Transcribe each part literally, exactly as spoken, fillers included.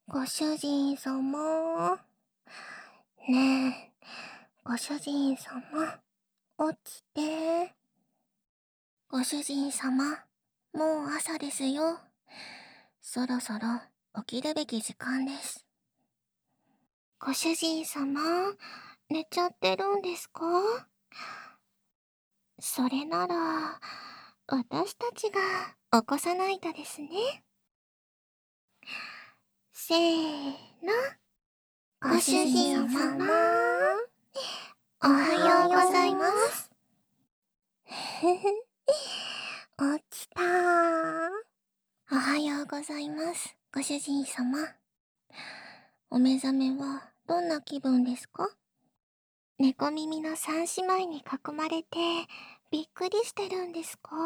ご主人様。ねえ、ご主人様、起きて。ご主人様、もう朝ですよ。そろそろ起きるべき時間です。ご主人様、寝ちゃってるんですか？それなら、私たちが起こさないとですね。せーの。ご主人様、おはようございます。ふふ、起きたー。おはようございます、ご主人様。お目覚めはどんな気分ですか？猫耳の三姉妹に囲まれてびっくりしてるんですか？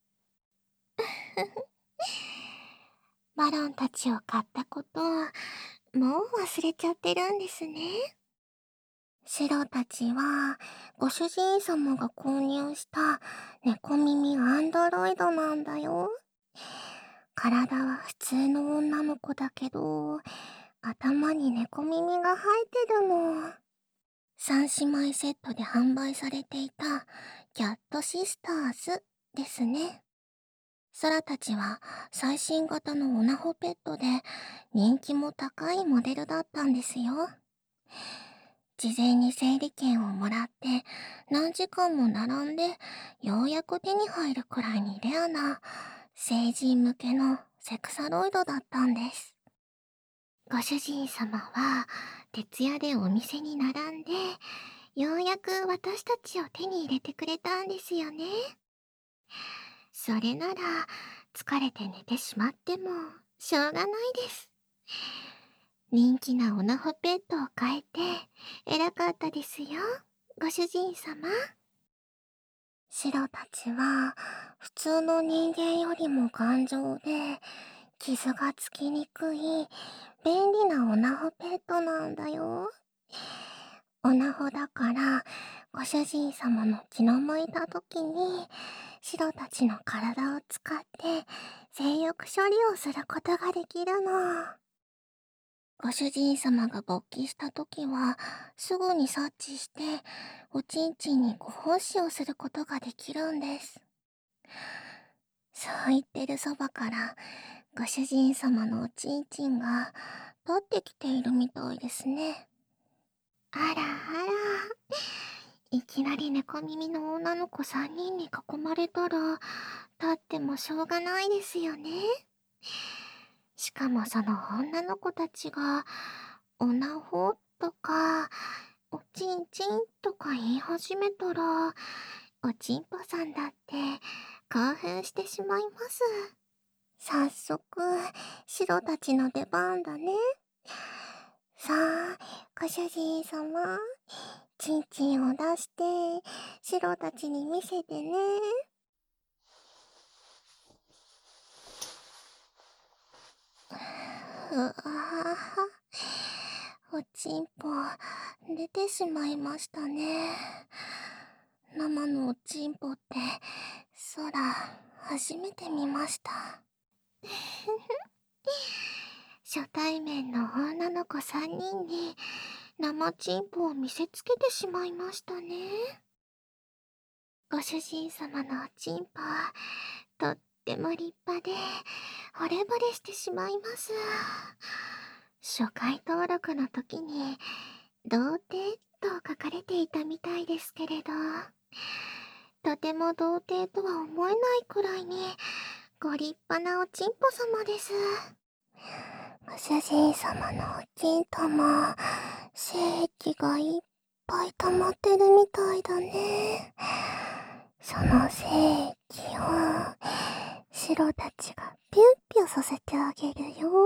マロンたちを買ったこともう忘れちゃってるんですね。シロたちはご主人様が購入した猫耳アンドロイドなんだよ。体は普通の女の子だけど、頭に猫耳が生えてるの。三姉妹セットで販売されていたキャットシスターズですね。ソラたちは最新型のオナホペットで人気も高いモデルだったんですよ。事前に整理券をもらって何時間も並んでようやく手に入るくらいにレアな成人向けのセクサロイドだったんです。ご主人様は徹夜でお店に並んでようやく私たちを手に入れてくれたんですよね。それなら疲れて寝てしまってもしょうがないです。人気なオナホペットを変えて偉かったですよ、ご主人様。シロたちは普通の人間よりも頑丈で傷がつきにくい便利なオナホペットなんだよ。オナホだからご主人様の気の向いた時にシロたちの体を使って性欲処理をすることができるの。ご主人様が勃起した時はすぐに察知しておちんちんにご奉仕をすることができるんです。そう言ってるそばからご主人様のおちんちんが立ってきているみたいですね。あらあら、いきなり猫耳の女の子さんにんに囲まれたら立ってもしょうがないですよね。しかもその女の子たちがおなほとかおちんちんとか言い始めたらおちんぽさんだって興奮してしまいます。早速シロたちの出番だね。さあご主人様、ちんちんを出してシロたちに見せてね。うわあ、おちんぽ出てしまいましたね。生のおちんぽって空初めて見ました。初対面の女の子さんにんに生ちんぽを見せつけてしまいましたね。ご主人様のおちんぽはとっても立派で惚れ惚れしてしまいます。初回登録の時に童貞と書かれていたみたいですけれど、とても童貞とは思えないくらいにご立派なおちんぽ様です。ご主人様のおちんとも精液がいっぱい溜まってるみたいだね。その精液をシロたちがピュッピュさせてあげるよ。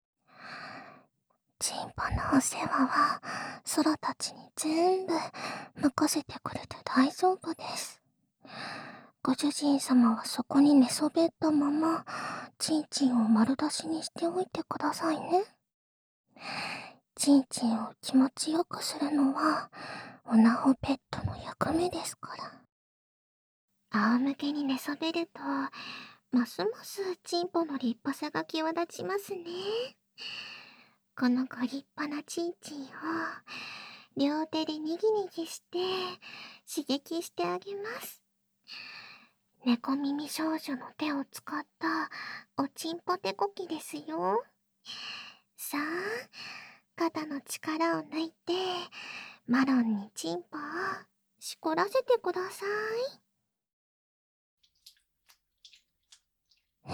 チンポのお世話はソラたちに全部任せてくれて大丈夫です。ご主人様はそこに寝そべったままチンチンを丸出しにしておいてくださいね。チンチンを気持ちよくするのはオナホペットの役目ですから。仰向けに寝そべるとますますチンポの立派さが際立ちますね。 このご立派なチンチンを両手でにぎにぎして刺激してあげます。猫耳少女の手を使ったおちんぽ手こきですよ。さあ、肩の力を抜いてマロンにチンポをしこらせてください。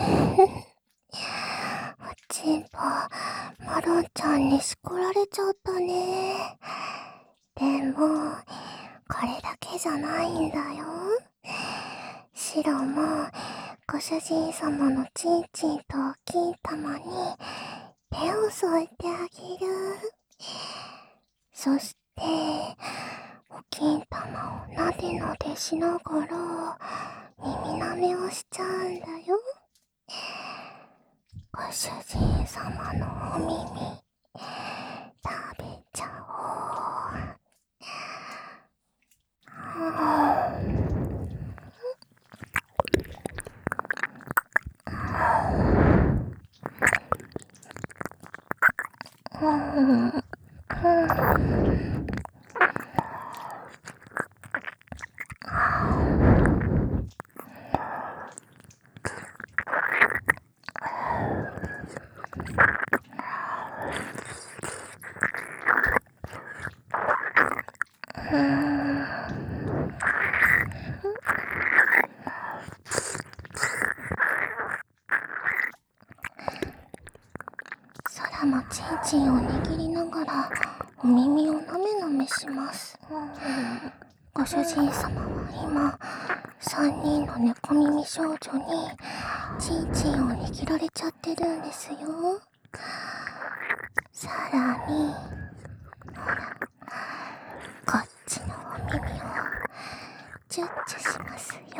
おちんぽ、マロンちゃんにしこられちゃったね。でも、これだけじゃないんだよ。シロも、ご主人様のチンチンと金玉に手を添えてあげる。そして、お金玉をなでなでしながら耳舐めをしちゃうんだよ。ご主人様のお耳、食べちゃおう。空もチンチンを握りながらお耳をなめなめします。ご主人様は今さんにんの猫耳少女にチンチンを握られちゃってるんですよ。さらにほら、こっちのお耳をチュッチュしますよ。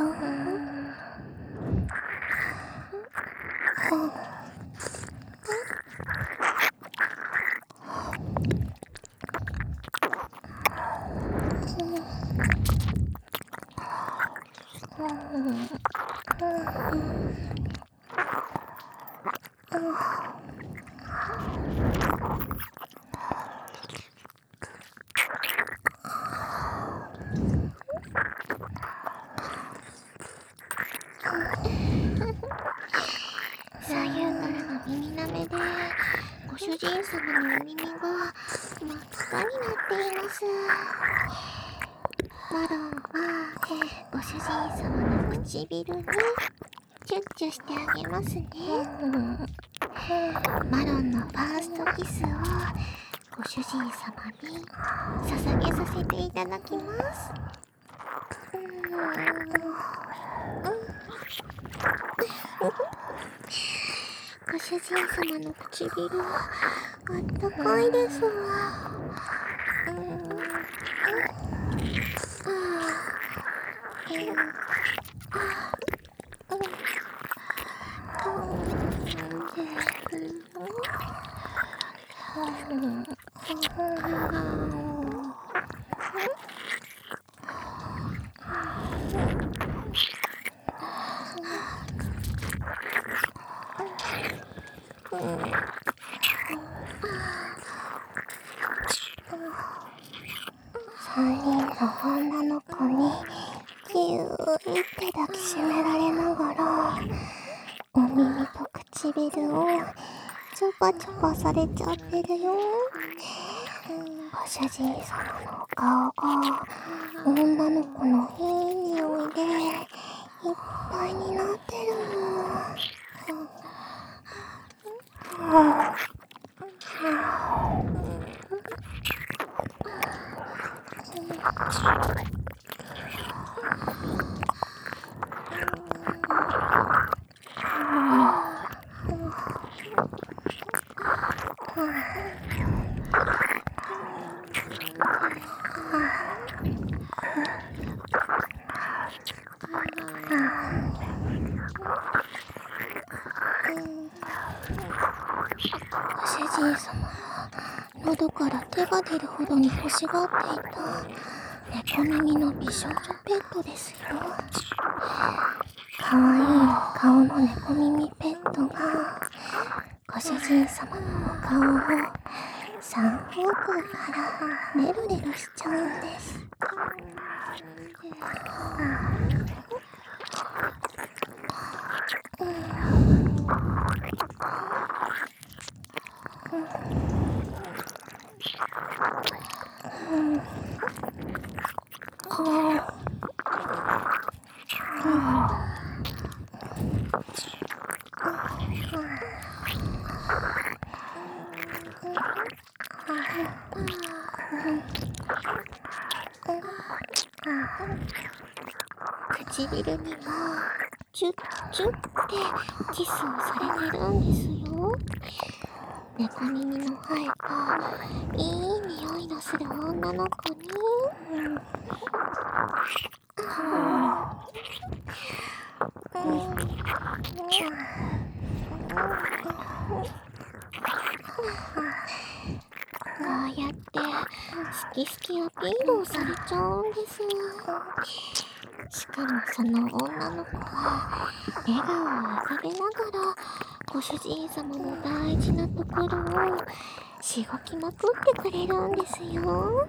左右からの耳なめでご主人様のお耳が真っ赤になっています。マロンはご主人様の唇にチュッチュしてあげますね。マロンのファーストキスをご主人様に捧げさせていただきます。ご主人様の唇はあったかいですわ。三人の女の子にぎゅーって抱きしめられながらお耳と唇をちょぱちょぱされちゃってるよ。ご主人様のお顔が女の子のいい匂いでいっぱいになってるの。ご主人様は喉から手が出るほどに欲しがっていた猫耳の美少女ペットですよ。かわいい顔の猫耳ペットがご主人様のお顔を三方向からレロレロしちゃうんです。唇にもチュッチュッってキスをされてるんですよ。猫耳の生えたいい匂いのする女の子に、こうやって好き好きアピールをされちゃうんです。しかもその女の子は笑顔を浮かべながらご主人様の大事なところをしごきまくってくれるんですよ。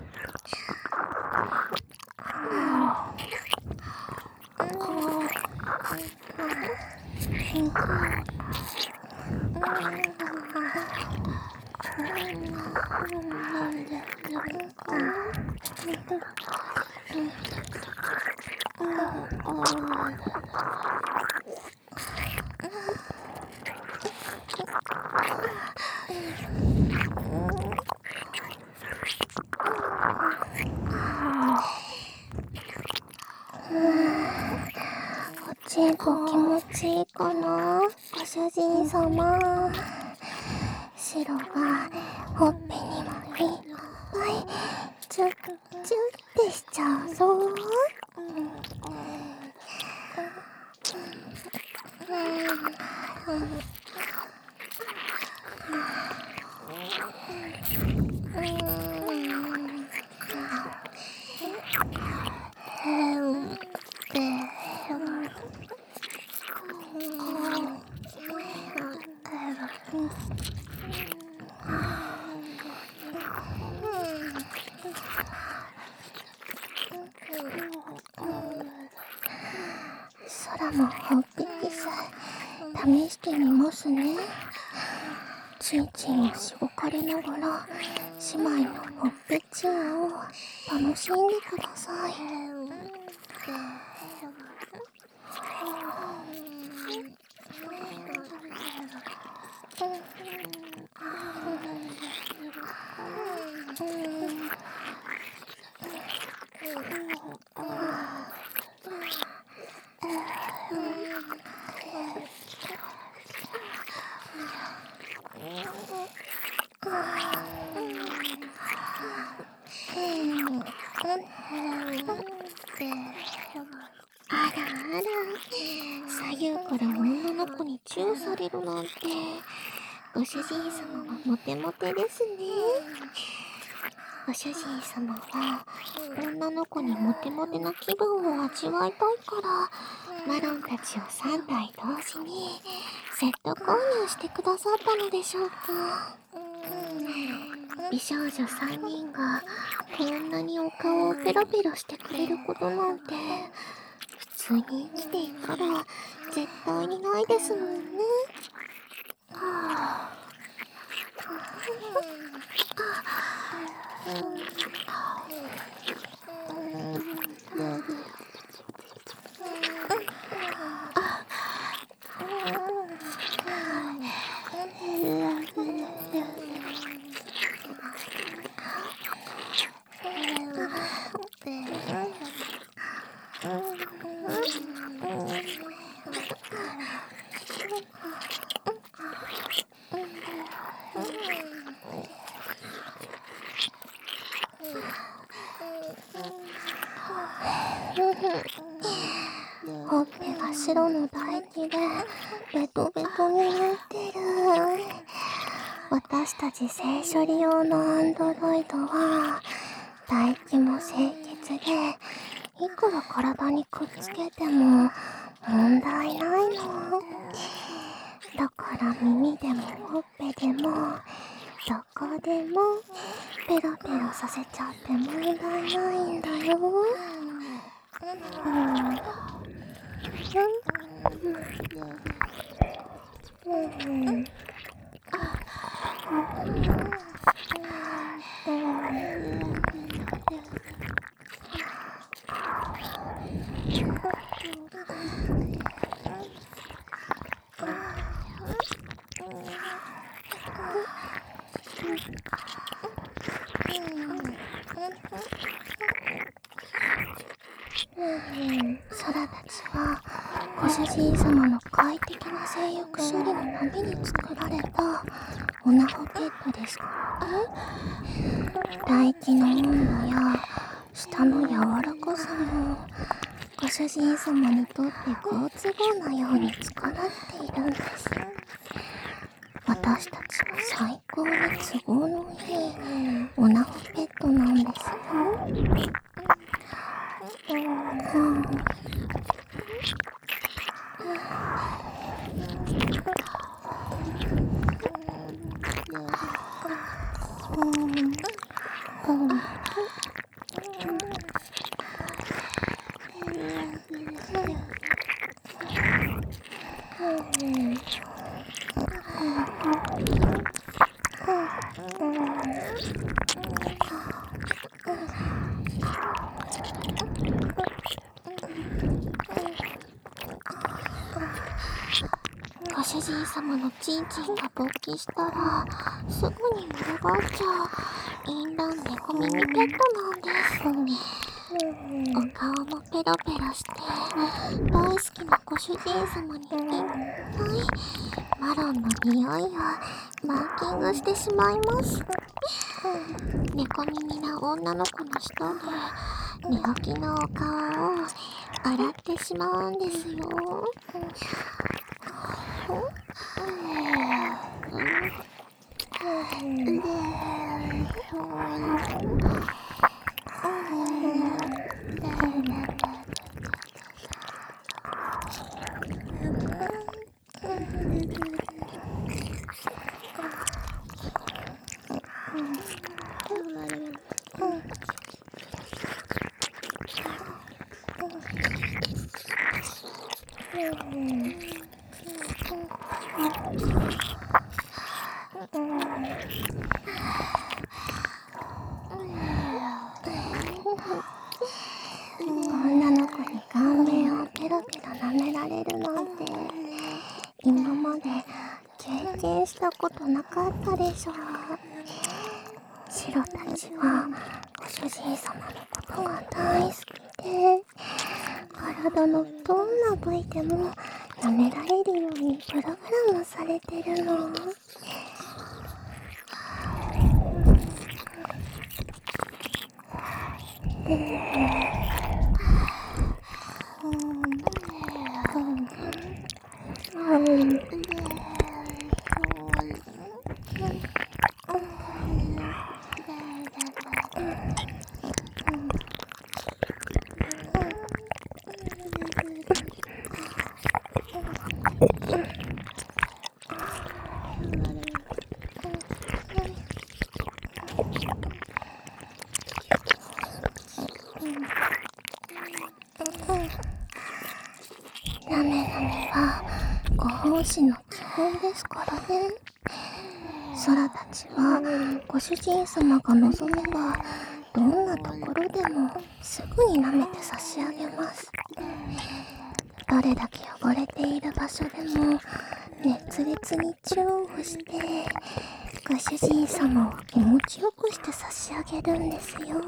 おちんこ気持ちいいかな、ご主人様。白がほっぺにもいっぱいチュッチュッってしちゃうぞ。空もほっぺキス試してみますね。ちんちんをしごかれながら姉妹のほっぺチンを楽しんでください。あらあら、左右から女の子にチューされるなんて、ご主人様はモテモテですね。ご主人様は女の子にモテモテな気分を味わいたいから、マロンたちをさんたい同時にセット購入してくださったのでしょうか。美少女さんにんがこんなにお顔をペロペロしてくれることなんて、普通に生きていたら絶対にないですもんね。はぁほっぺが白の唾液でベトベトになってる。私たち性処理用のアンドロイドは唾液も清潔で、いくら体にくっつけても問題ないの。だから耳でもほっぺでもどこでもペロペロさせちゃって問題ないんだよ。ソラたちはご主人様の快適な性欲処理のために作られたオナホペットですからね。唾液の温度や舌の柔らかさもご主人様にとって好都合なように作られているんです。私たちは最高に都合のいいオナホペットなんですよ。ご主人様のチンチンが勃起したらすぐに群がっちゃうインラン猫耳ペットなんです。お顔もペロペロして大好きなご主人様にいっぱいマロンの匂いをマーキングしてしまいます。猫耳な女の子の舌で寝起きのお顔を洗ってしまうんですよ。女の子に顔面をペロペロ舐められるなんて今まで経験したことなかったでしょう。シロたちはご主人様のことが大好きで体のどんな部位でも舐められるようにプログラムされてるの。なめなめはご奉仕の基本ですからね。ソラたちはご主人様が望めばどんなところでもすぐに舐めて差し上げます。どれだけ汚れている場所でも熱烈にチューンをしてご主人様を気持ちよくして差し上げるんですよ。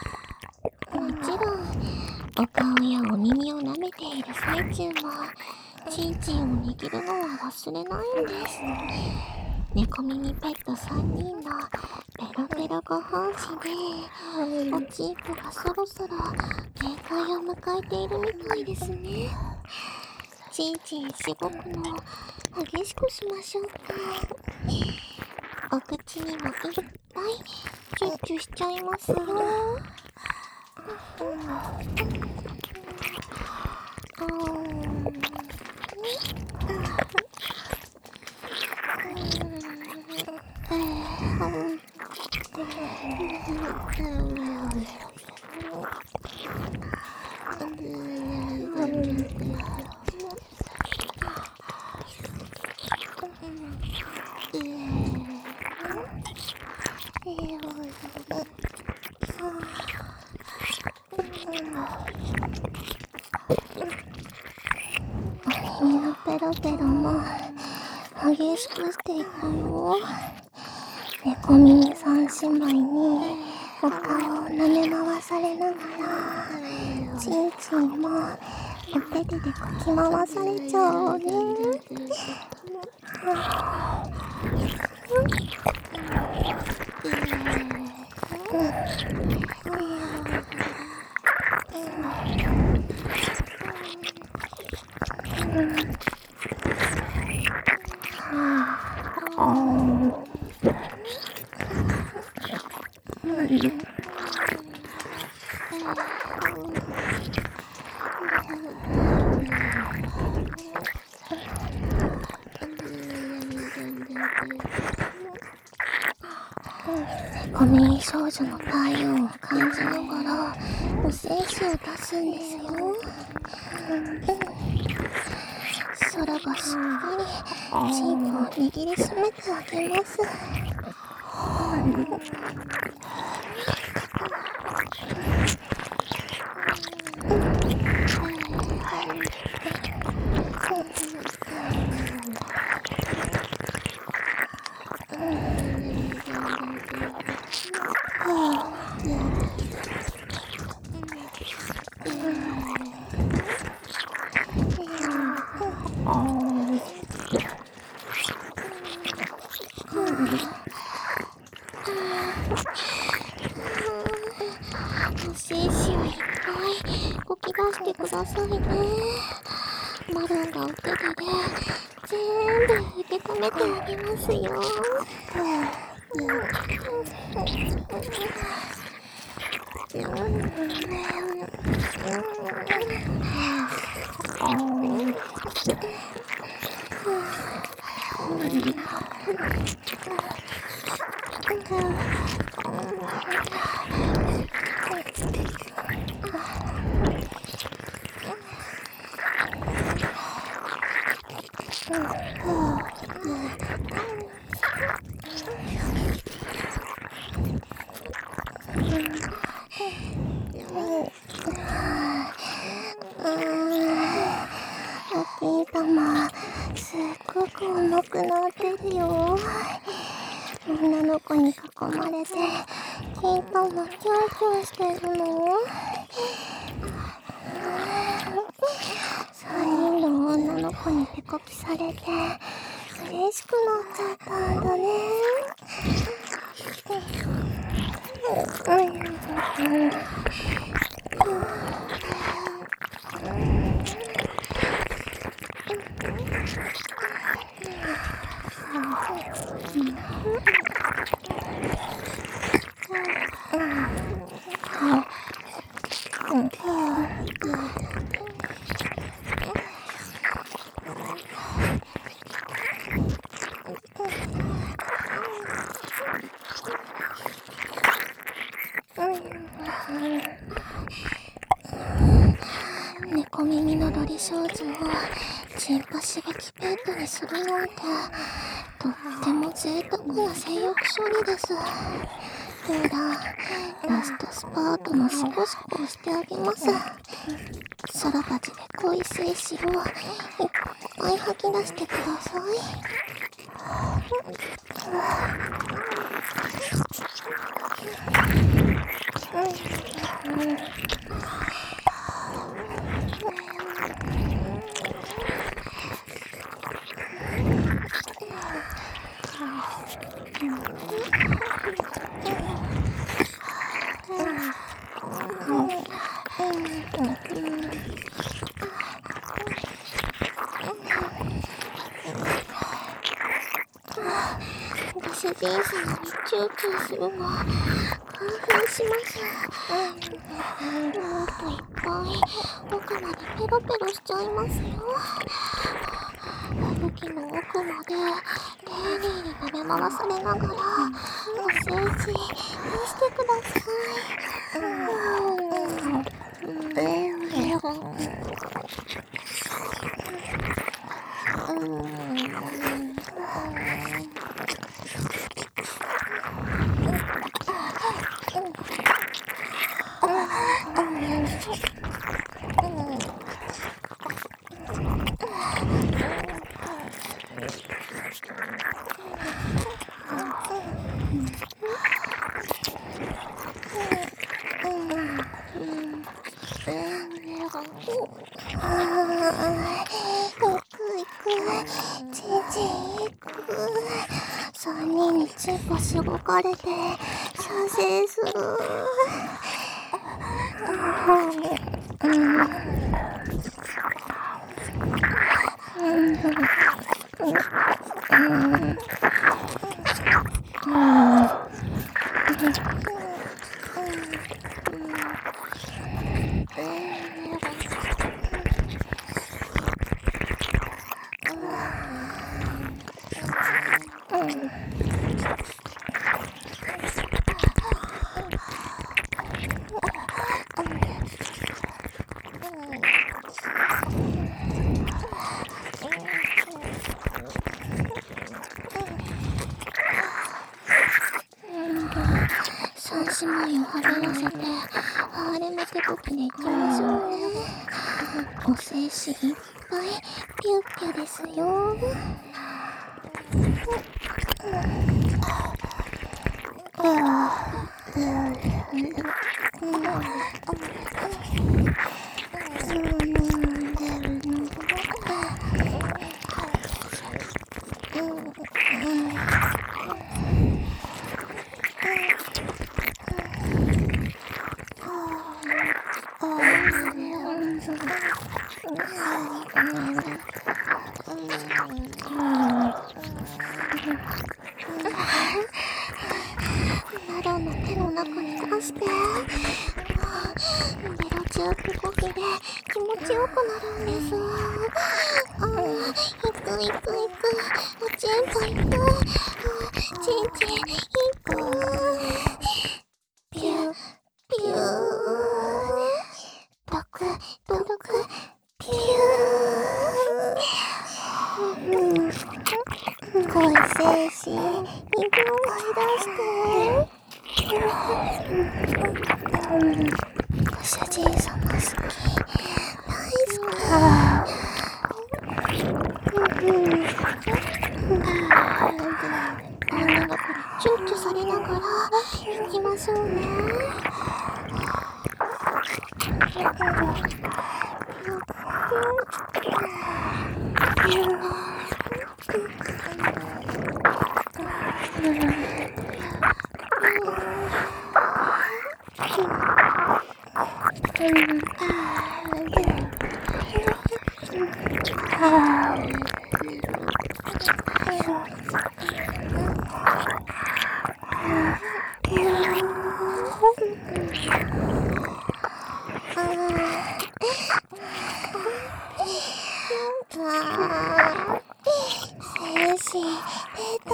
もちろんお顔やお耳を舐めている最中もちんちんを握るのは忘れないんです。猫耳ペットさんにんのペロペロご奉仕で、おちんぽがそろそろ限界を迎えているみたいですね。ちんちんしごくの激しくしましょうか。お口にもいっぱいチュッチュしちゃいますよ。お耳のペロペロも激しくしていくよ。猫耳三姉妹にお顔を舐め回されながら、ちんちんもお手手でかき回されちゃおうね。猫耳少女の体温を感じながらお精子を出すんですよ。空がしっかりチンコを握りしめてあげます。お精子をいっぱいこき出してくださいね。マロンがお手手で全部受け止めてあげますよ。お金玉すっごく重くなってるよ。女の子に囲まれて金玉キャーキャーしてるの。さんにんの女の子にペコピされて嬉しくなっちゃったんだね。猫耳のロリ少女をチンパ刺激ペットにするなんてとっても贅沢な性欲処理です。ほら、ラストスパートのシコシコをしてあげます。さらばじで濃い精子をいっぱい吐き出してください。 ご主人様にチューチューするの興奮します。もっといっぱい奥までペロペロしちゃいますよ。歯茎の奥まで丁寧に舐め回されながらお世辞してください。うんさんにんにチンポしごかれて射精する。三姉妹をはべらせてハーレム手こきでいきましょうね。お精子いっぱいピュッピュですよ。マロンの手の中に出して、ベロチュープコキで気持ちよくなるんです。あー、いくいくいく、おちんぽいく、ちんちんいく、ピューピュー、ドクドクピュー。声精子いっぱい出して。ご主人様好き、大好き。女の子にチューチューされながら行きましょうね。精子出た。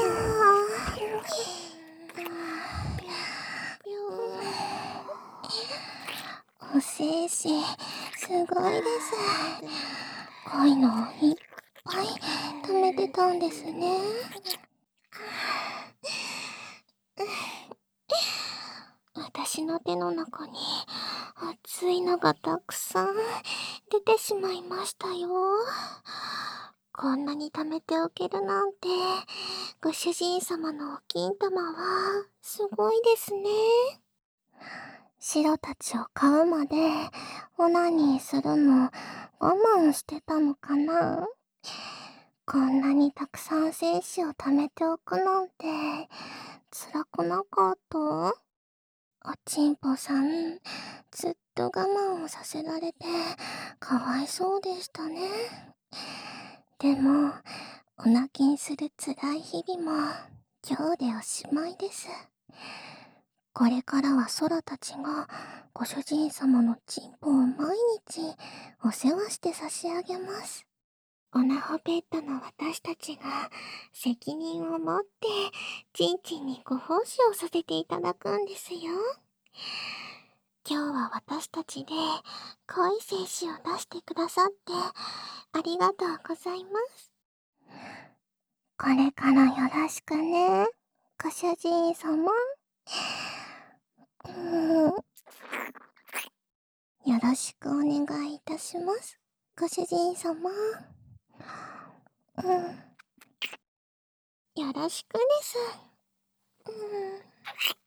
お精子すごいです。こういうのをいっぱい貯めてたんですね。私の手の中に熱いのがたくさん出てしまいましたよ。こんなに貯めておけるなんて、ご主人様のお金玉はすごいですね。白たちを買うまでオナニーするの我慢してたのかな。こんなにたくさん精子を貯めておくなんて辛くなかった？ おちんぽさん、ずっと我慢をさせられて、かわいそうでしたね。でも、お泣きするつらい日々も、今日でおしまいです。これからはソラたちが、ご主人様のチンポを毎日、お世話して差し上げます。オナホペットの私たちが責任を持ってチンチンにご奉仕をさせていただくんですよ。今日は私たちで恋精子を出してくださってありがとうございます。これからよろしくね、ご主人様。うーん、よろしくお願いいたします、ご主人様。うん、よろしくです。うん。